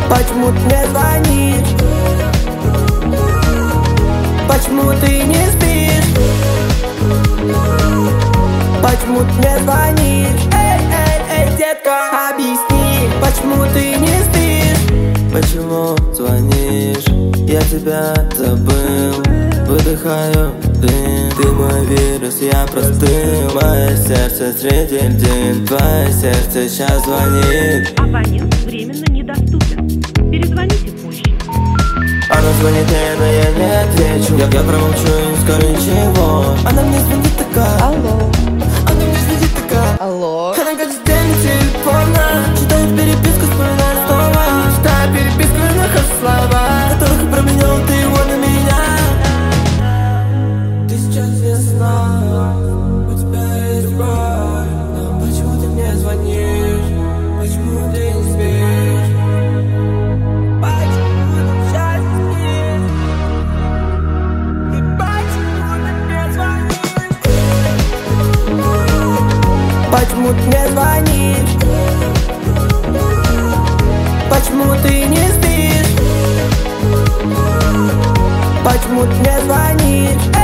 Почему ты мне звонишь? Почему ты не спишь? Почему ты мне звонишь? Эй, эй, эй, детка, объясни, почему ты не спишь? Почему звонишь? Я тебя забыл. Выдыхаю дым. Ты мой вирус, я простыл. Мое сердце среди льдин. Твое сердце сейчас звонит. Абонент временно недоступен. Перезвоните позже. Она звонит мне, но я не отвечу. Я промолчу и не скажу ничего. Она мне звонит такая. Алло. Она мне звонит такая. Алло. Она каждый день телефона читает переписку, вспоминает снова. Читаю переписку и нахожу слова, которых променял ты его на меня. Ты сейчас весна, у тебя есть боль. Но почему ты мне звонишь? Почему ты не спишь? Почему ты сейчас не спишь? И почему ты мне звонишь? Почему ты мне звонишь? Почему ты не спишь? Почему ты мне звонишь?